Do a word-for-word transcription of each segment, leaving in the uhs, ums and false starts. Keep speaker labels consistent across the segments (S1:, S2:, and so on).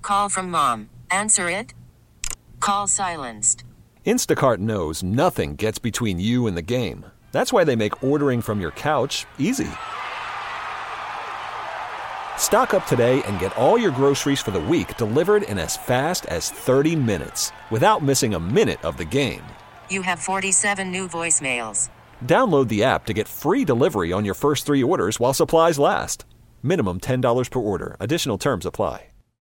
S1: call from mom. Answer it. Call silenced.
S2: Instacart knows nothing gets between you and the game. That's why they make ordering from your couch easy. Stock up today and get all your groceries for the week delivered in as fast as thirty minutes without missing a minute of the game.
S1: You have forty-seven new voicemails.
S2: Download the app to get free delivery on your first three orders while supplies last. Minimum ten dollars per order. Additional terms apply.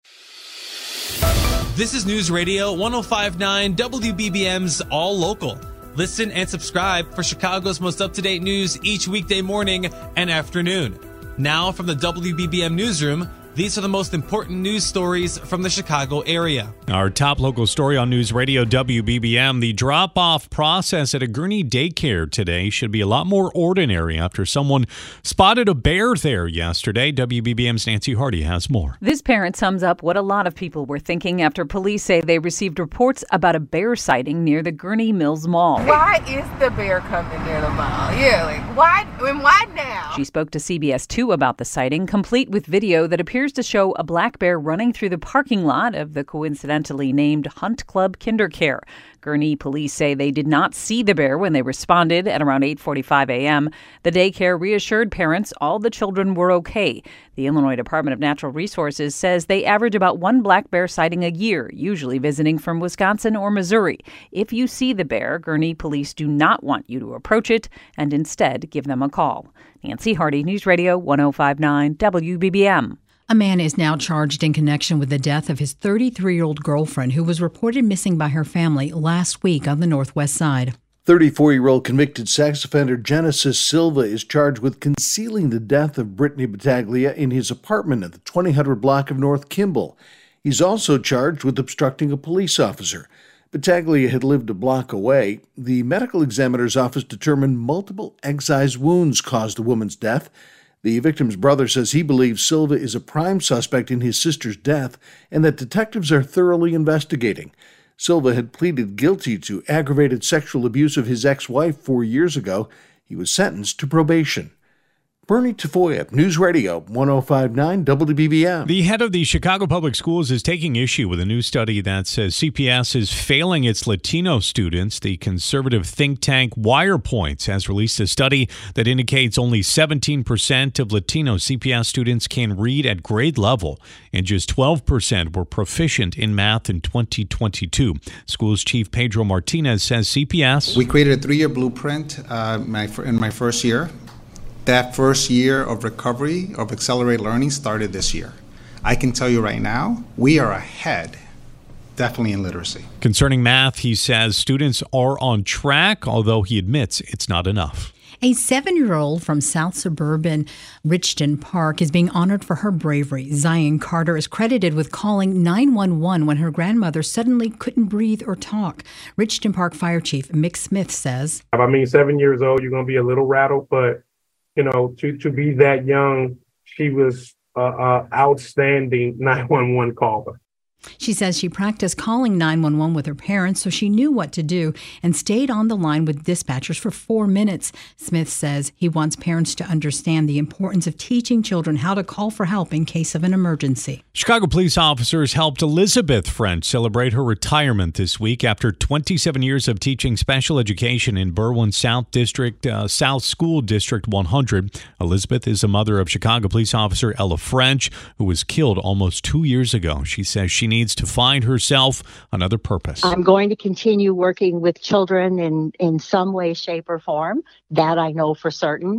S3: This is News Radio one oh five point nine W B B M's All Local. Listen and subscribe for Chicago's most up-to-date news each weekday morning and afternoon. Now from the W B B M Newsroom, these are the most important news stories from the Chicago area.
S4: Our top local story on News Radio W B B M. The drop-off process at a Gurnee daycare today should be a lot more ordinary after someone spotted a bear there yesterday. W B B M's Nancy Hardy has more.
S5: This parent sums up what a lot of people were thinking after police say they received reports about a bear sighting near the Gurnee Mills Mall.
S6: Why is the bear coming near the mall? Yeah, like, why, and why now?
S5: She spoke to C B S two about the sighting, complete with video that appears to show a black bear running through the parking lot of the coincidentally named Hunt Club KinderCare. Gurnee police say they did not see the bear when they responded at around eight forty-five a.m. The daycare reassured parents all the children were okay. The Illinois Department of Natural Resources says they average about one black bear sighting a year, usually visiting from Wisconsin or Missouri. If you see the bear, Gurnee police do not want you to approach it and instead give them a call. Nancy Hardy, News Radio one oh five point nine W B B M.
S7: A man is now charged in connection with the death of his thirty-three-year-old girlfriend who was reported missing by her family last week on the Northwest Side.
S8: thirty-four-year-old convicted sex offender Genesis Silva is charged with concealing the death of Brittany Battaglia in his apartment at the twenty hundred block of North Kimball. He's also charged with obstructing a police officer. Battaglia had lived a block away. The medical examiner's office determined multiple excise wounds caused the woman's death. The victim's brother says he believes Silva is a prime suspect in his sister's death and that detectives are thoroughly investigating. Silva had pleaded guilty to aggravated sexual abuse of his ex-wife four years ago. He was sentenced to probation. Bernie Tafoya, News Radio one oh five point nine W B B M.
S4: The head of the Chicago Public Schools is taking issue with a new study that says C P S is failing its Latino students. The conservative think tank WirePoints has released a study that indicates only seventeen percent of Latino C P S students can read at grade level, and just twelve percent were proficient in math in twenty twenty-two. Schools Chief Pedro Martinez says C P S...
S9: We created a three-year blueprint uh, my, in my first year. That first year of recovery of accelerated learning started this year. I can tell you right now, we are ahead, definitely in literacy.
S4: Concerning math, he says students are on track, although he admits it's not enough.
S7: A seven-year-old from South Suburban Richton Park is being honored for her bravery. Zion Carter is credited with calling nine one one when her grandmother suddenly couldn't breathe or talk. Richton Park Fire Chief Mick Smith says,
S10: I mean, seven years old, you're going to be a little rattled, but you know, to, to be that young, she was an uh, uh, outstanding nine one one caller.
S7: She says she practiced calling nine one one with her parents so she knew what to do and stayed on the line with dispatchers for four minutes. Smith says he wants parents to understand the importance of teaching children how to call for help in case of an emergency.
S4: Chicago police officers helped Elizabeth French celebrate her retirement this week after twenty-seven years of teaching special education in Berwyn South District, uh, South School District one hundred. Elizabeth is the mother of Chicago police officer Ella French, who was killed almost two years ago. She says she needs to find herself another purpose.
S11: I'm going to continue working with children in, in some way, shape, or form. That I know for certain.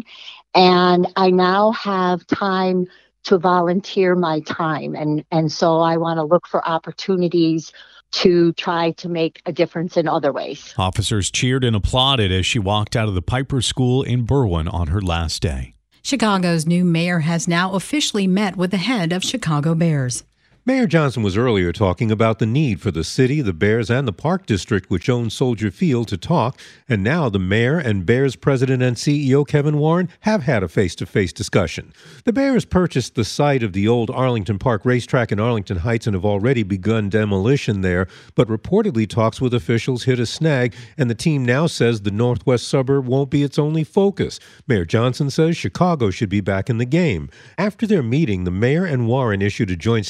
S11: And I now have time to volunteer my time. And, and so I want to look for opportunities to try to make a difference in other ways.
S4: Officers cheered and applauded as she walked out of the Piper School in Berwyn on her last day.
S7: Chicago's new mayor has now officially met with the head of Chicago Bears.
S12: Mayor Johnson was earlier talking about the need for the city, the Bears, and the Park District, which owns Soldier Field, to talk. And now the mayor and Bears president and C E O Kevin Warren have had a face-to-face discussion. The Bears purchased the site of the old Arlington Park racetrack in Arlington Heights and have already begun demolition there. But reportedly talks with officials hit a snag, and the team now says the northwest suburb won't be its only focus. Mayor Johnson says Chicago should be back in the game. After their meeting, the mayor and Warren issued a joint statement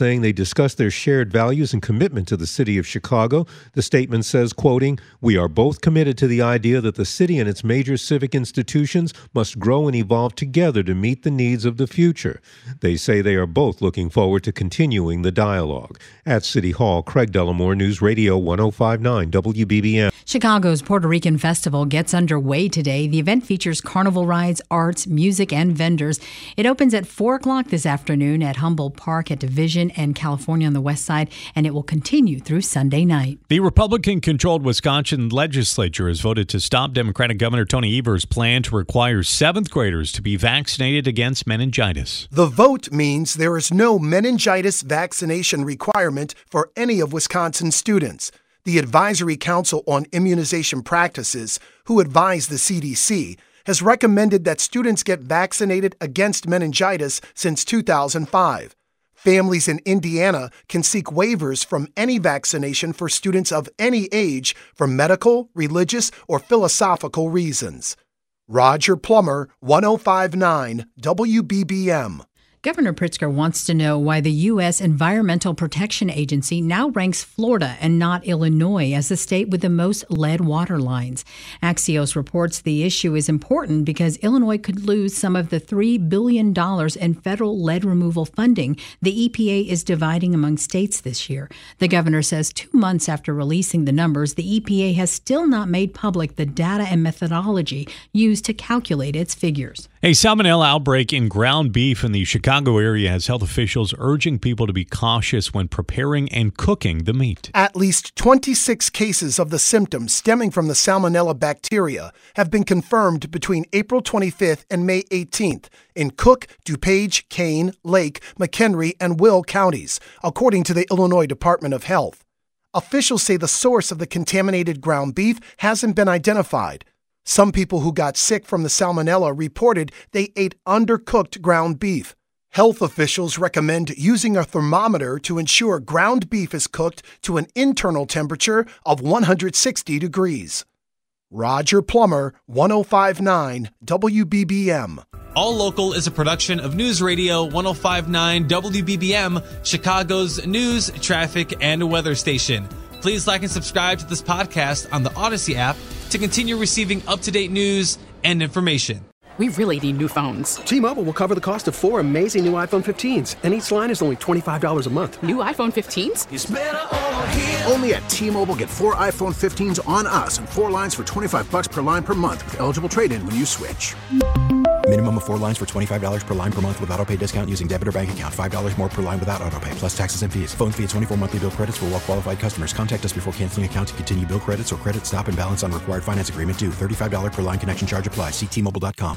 S12: saying they discussed their shared values and commitment to the city of Chicago. The statement says, quoting, "We are both committed to the idea that the city and its major civic institutions must grow and evolve together to meet the needs of the future." They say they are both looking forward to continuing the dialogue. At City Hall, Craig Dellamore, News Radio one oh five point nine W B B M.
S7: Chicago's Puerto Rican Festival gets underway today. The event features carnival rides, arts, music, and vendors. It opens at four o'clock this afternoon at Humboldt Park at Division and California on the west side, and it will continue through Sunday night.
S4: The Republican-controlled Wisconsin legislature has voted to stop Democratic Governor Tony Evers' plan to require seventh graders to be vaccinated against meningitis.
S13: The vote means there is no meningitis vaccination requirement for any of Wisconsin's students. The Advisory Council on Immunization Practices, who advise the C D C, has recommended that students get vaccinated against meningitis since two thousand five. Families in Indiana can seek waivers from any vaccination for students of any age for medical, religious, or philosophical reasons. Roger Plummer, one oh five point nine W B B M.
S7: Governor Pritzker wants to know why the U S Environmental Protection Agency now ranks Florida and not Illinois as the state with the most lead water lines. Axios reports the issue is important because Illinois could lose some of the three billion dollars in federal lead removal funding the E P A is dividing among states this year. The governor says two months after releasing the numbers, the E P A has still not made public the data and methodology used to calculate its figures.
S4: A salmonella outbreak in ground beef in the Chicago area has health officials urging people to be cautious when preparing and cooking the meat.
S13: At least twenty-six cases of the symptoms stemming from the salmonella bacteria have been confirmed between April twenty-fifth and May eighteenth in Cook, DuPage, Kane, Lake, McHenry, and Will counties, according to the Illinois Department of Health. Officials say the source of the contaminated ground beef hasn't been identified. Some people who got sick from the salmonella reported they ate undercooked ground beef. Health officials recommend using a thermometer to ensure ground beef is cooked to an internal temperature of one hundred sixty degrees. Roger Plummer, one oh five point nine W B B M.
S3: All Local is a production of News Radio one oh five point nine W B B M, Chicago's news, traffic, and weather station. Please like and subscribe to this podcast on the Odyssey app to continue receiving up-to-date news and information.
S14: We really need new phones.
S15: T-Mobile will cover the cost of four amazing new iPhone fifteens, and each line is only twenty-five dollars a month.
S14: New iPhone fifteens?
S16: It's better over here. Only at T-Mobile, get four iPhone fifteens on us and four lines for twenty-five bucks per line per month with eligible trade-in when you switch.
S17: Minimum of four lines for twenty-five dollars per line per month with autopay discount using debit or bank account. five dollars more per line without autopay, plus taxes and fees. Phone fee at twenty-four monthly bill credits for well-qualified customers. Contact us before canceling account to continue bill credits or credit stop and balance on required finance agreement due. thirty-five dollars per line connection charge applies. See T Mobile dot com.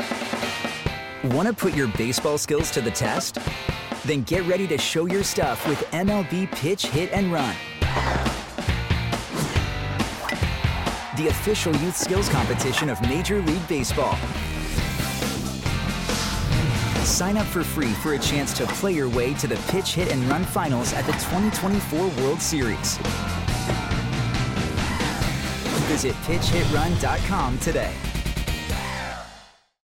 S18: Want to put your baseball skills to the test? Then get ready to show your stuff with M L B Pitch, Hit, and Run. The official youth skills competition of Major League Baseball. Sign up for free for a chance to play your way to the Pitch, Hit, and Run finals at the twenty twenty-four World Series. Visit pitch hit run dot com today.